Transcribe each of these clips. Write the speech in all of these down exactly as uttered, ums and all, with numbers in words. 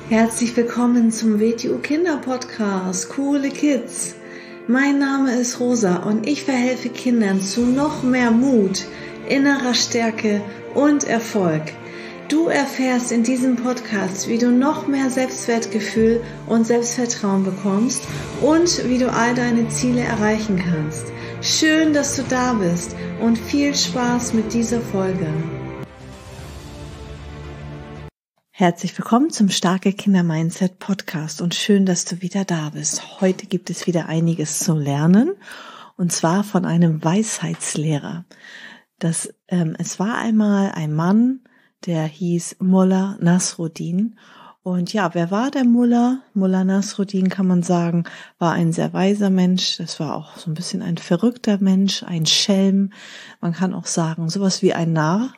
Herzlich willkommen zum W T U Kinder Podcast, coole Kids. Mein Name ist Rosa und ich verhelfe Kindern zu noch mehr Mut, innerer Stärke und Erfolg. Du erfährst in diesem Podcast, wie du noch mehr Selbstwertgefühl und Selbstvertrauen bekommst und wie du all deine Ziele erreichen kannst. Schön, dass du da bist und viel Spaß mit dieser Folge. Herzlich willkommen zum Starke Kinder Mindset Podcast und schön, dass du wieder da bist. Heute gibt es wieder einiges zu lernen und zwar von einem Weisheitslehrer. Das, ähm, es war einmal ein Mann, der hieß Mullah Nasruddin. Und ja, wer war der Mullah? Mullah Nasruddin, kann man sagen, war ein sehr weiser Mensch. Das war auch so ein bisschen ein verrückter Mensch, ein Schelm. Man kann auch sagen, sowas wie ein Narr.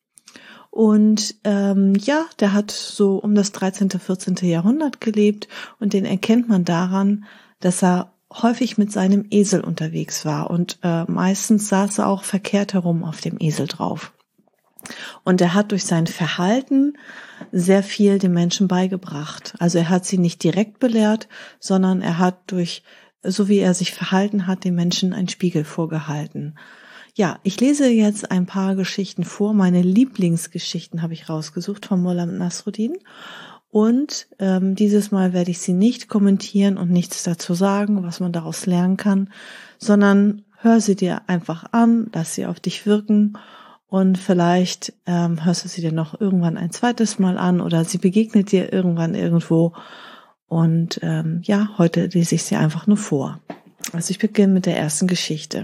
Und ähm, ja, der hat so um das dreizehnte, vierzehnte Jahrhundert gelebt und den erkennt man daran, dass er häufig mit seinem Esel unterwegs war und äh, meistens saß er auch verkehrt herum auf dem Esel drauf. Und er hat durch sein Verhalten sehr viel den Menschen beigebracht. Also er hat sie nicht direkt belehrt, sondern er hat durch, so wie er sich verhalten hat, den Menschen einen Spiegel vorgehalten. Ja, ich lese jetzt ein paar Geschichten vor. Meine Lieblingsgeschichten habe ich rausgesucht von Mullah Nasruddin. Und ähm, dieses Mal werde ich sie nicht kommentieren und nichts dazu sagen, was man daraus lernen kann, sondern hör sie dir einfach an, lass sie auf dich wirken und vielleicht ähm, hörst du sie dir noch irgendwann ein zweites Mal an oder sie begegnet dir irgendwann irgendwo. Und ähm, ja, heute lese ich sie einfach nur vor. Also ich beginne mit der ersten Geschichte.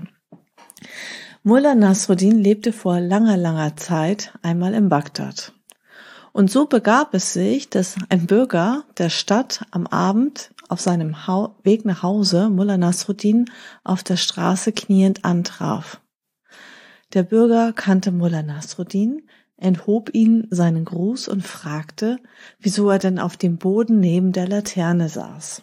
Mullah Nasruddin lebte vor langer, langer Zeit einmal in Bagdad. Und so begab es sich, dass ein Bürger der Stadt am Abend auf seinem Weg nach Hause Mullah Nasruddin auf der Straße kniend antraf. Der Bürger kannte Mullah Nasruddin, enthob ihn seinen Gruß und fragte, wieso er denn auf dem Boden neben der Laterne saß.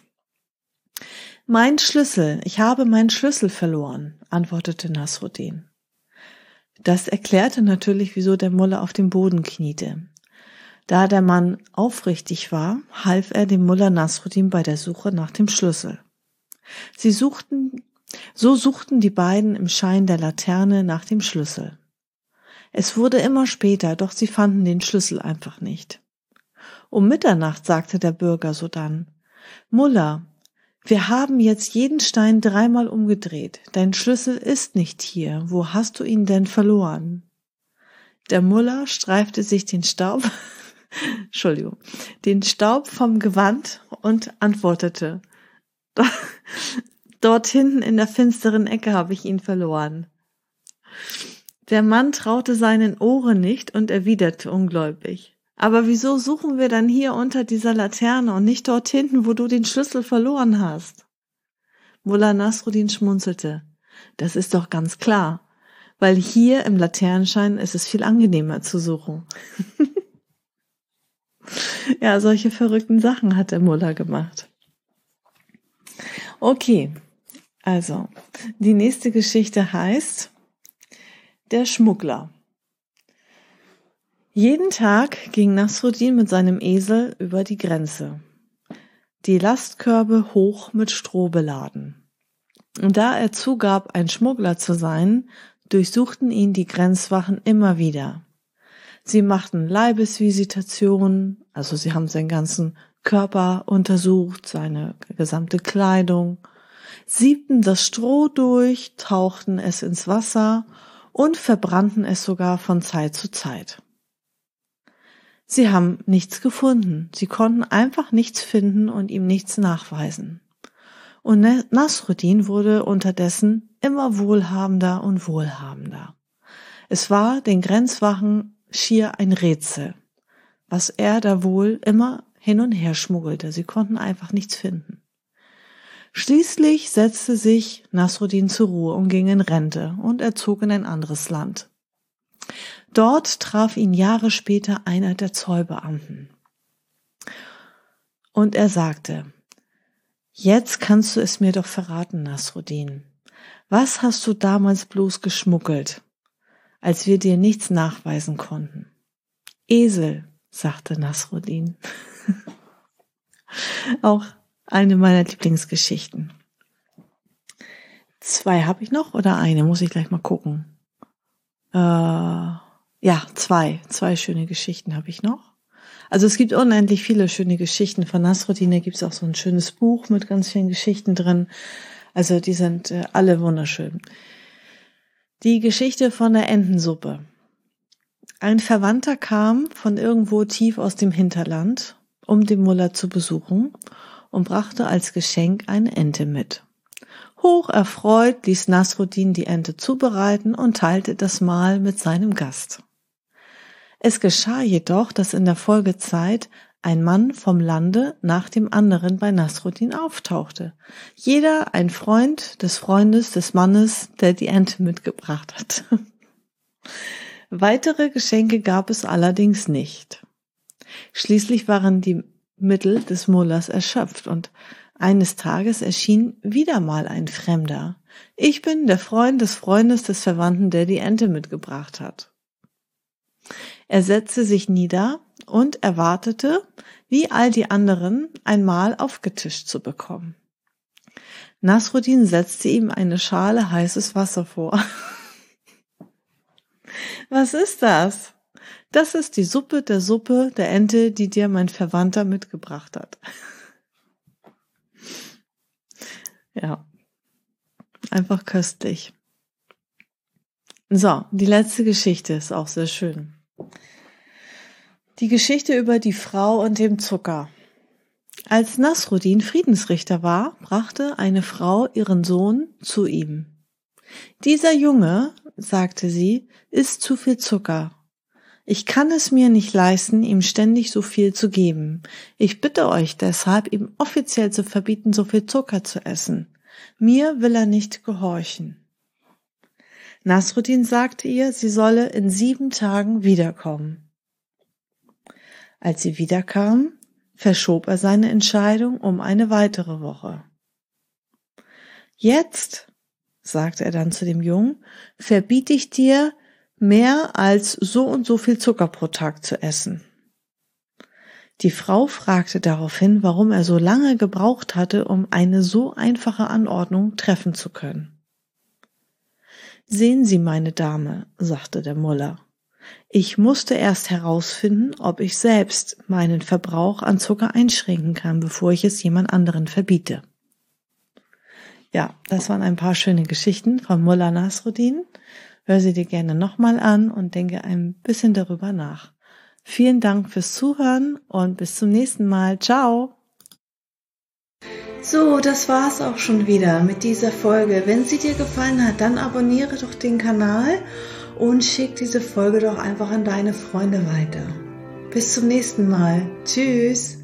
»Mein Schlüssel, ich habe meinen Schlüssel verloren«, antwortete Nasruddin. Das erklärte natürlich, wieso der Mullah auf dem Boden kniete. Da der Mann aufrichtig war, half er dem Mullah Nasruddin bei der Suche nach dem Schlüssel. Sie suchten, so suchten die beiden im Schein der Laterne nach dem Schlüssel. Es wurde immer später, doch sie fanden den Schlüssel einfach nicht. Um Mitternacht sagte der Bürger sodann: »Mullah, wir haben jetzt jeden Stein dreimal umgedreht. Dein Schlüssel ist nicht hier. Wo hast du ihn denn verloren?« Der Mullah streifte sich den Staub, Entschuldigung, den Staub vom Gewand und antwortete: »Dort hinten in der finsteren Ecke habe ich ihn verloren.« Der Mann traute seinen Ohren nicht und erwiderte ungläubig: »Aber wieso suchen wir dann hier unter dieser Laterne und nicht dort hinten, wo du den Schlüssel verloren hast?« Mullah Nasruddin schmunzelte. »Das ist doch ganz klar, weil hier im Laternenschein ist es viel angenehmer zu suchen.« Ja, solche verrückten Sachen hat der Mullah gemacht. Okay, also die nächste Geschichte heißt Der Schmuggler. Jeden Tag ging Nasruddin mit seinem Esel über die Grenze, die Lastkörbe hoch mit Stroh beladen. Und da er zugab, ein Schmuggler zu sein, durchsuchten ihn die Grenzwachen immer wieder. Sie machten Leibesvisitationen, also sie haben seinen ganzen Körper untersucht, seine gesamte Kleidung, siebten das Stroh durch, tauchten es ins Wasser und verbrannten es sogar von Zeit zu Zeit. Sie haben nichts gefunden. Sie konnten einfach nichts finden und ihm nichts nachweisen. Und Nasruddin wurde unterdessen immer wohlhabender und wohlhabender. Es war den Grenzwachen schier ein Rätsel, was er da wohl immer hin und her schmuggelte. Sie konnten einfach nichts finden. Schließlich setzte sich Nasruddin zur Ruhe und ging in Rente und er zog in ein anderes Land. Dort traf ihn Jahre später einer der Zollbeamten. Und er sagte: »Jetzt kannst du es mir doch verraten, Nasruddin. Was hast du damals bloß geschmuggelt, als wir dir nichts nachweisen konnten?« »Esel«, sagte Nasruddin. Auch eine meiner Lieblingsgeschichten. Zwei habe ich noch oder eine? Muss ich gleich mal gucken. Äh, ja, zwei. Zwei schöne Geschichten habe ich noch. Also es gibt unendlich viele schöne Geschichten. Von Nasruddin, da gibt es auch so ein schönes Buch mit ganz vielen Geschichten drin. Also die sind äh, alle wunderschön. Die Geschichte von der Entensuppe. Ein Verwandter kam von irgendwo tief aus dem Hinterland, um den Mullah zu besuchen, und brachte als Geschenk eine Ente mit. Hoch erfreut ließ Nasruddin die Ente zubereiten und teilte das Mahl mit seinem Gast. Es geschah jedoch, dass in der Folgezeit ein Mann vom Lande nach dem anderen bei Nasruddin auftauchte. Jeder ein Freund des Freundes des Mannes, der die Ente mitgebracht hat. Weitere Geschenke gab es allerdings nicht. Schließlich waren die Mittel des Mullahs erschöpft und eines Tages erschien wieder mal ein Fremder. Ich bin der Freund des Freundes des Verwandten, der die Ente mitgebracht hat. Er setzte sich nieder und erwartete, wie all die anderen, ein Mahl aufgetischt zu bekommen. Nasruddin setzte ihm eine Schale heißes Wasser vor. Was ist das? Das ist die Suppe der Suppe der Ente, die dir mein Verwandter mitgebracht hat. Ja, einfach köstlich. So, die letzte Geschichte ist auch sehr schön. Die Geschichte über die Frau und dem Zucker. Als Nasruddin Friedensrichter war, brachte eine Frau ihren Sohn zu ihm. Dieser Junge, sagte sie, isst zu viel Zucker. Ich kann es mir nicht leisten, ihm ständig so viel zu geben. Ich bitte euch deshalb, ihm offiziell zu verbieten, so viel Zucker zu essen. Mir will er nicht gehorchen. Nasruddin sagte ihr, sie solle in sieben Tagen wiederkommen. Als sie wiederkam, verschob er seine Entscheidung um eine weitere Woche. Jetzt, sagte er dann zu dem Jungen, verbiete ich dir, mehr als so und so viel Zucker pro Tag zu essen. Die Frau fragte daraufhin, warum er so lange gebraucht hatte, um eine so einfache Anordnung treffen zu können. Sehen Sie, meine Dame, sagte der Mullah, ich musste erst herausfinden, ob ich selbst meinen Verbrauch an Zucker einschränken kann, bevor ich es jemand anderen verbiete. Ja, das waren ein paar schöne Geschichten von Mullah Nasruddin. Hör sie dir gerne nochmal an und denke ein bisschen darüber nach. Vielen Dank fürs Zuhören und bis zum nächsten Mal. Ciao! So, das war's auch schon wieder mit dieser Folge. Wenn sie dir gefallen hat, dann abonniere doch den Kanal und schick diese Folge doch einfach an deine Freunde weiter. Bis zum nächsten Mal. Tschüss!